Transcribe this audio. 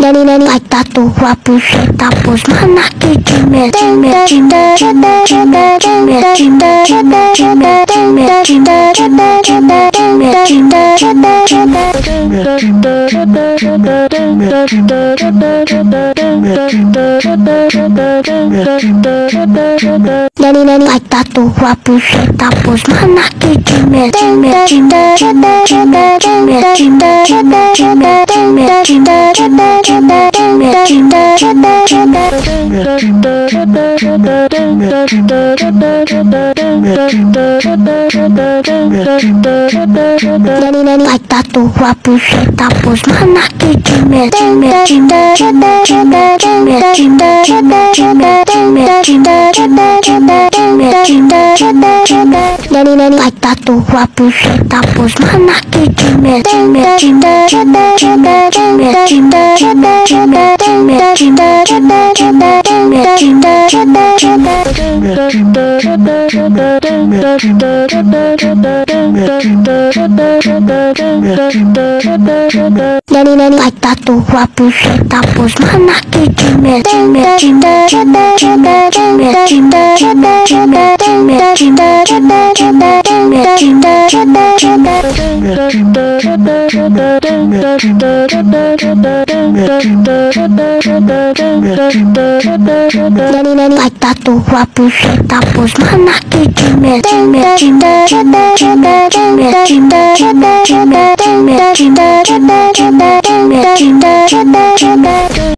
Nani baita tua buceta, pos mana que time, Nani baita tua buceta, pos mana que time, Nani baita tua buceta, pos mana que time, Nani baita tua buceta, pos mana que time, Nani baita tua buceta, pos mana que time, Nani baita tua buceta, pos mana que time,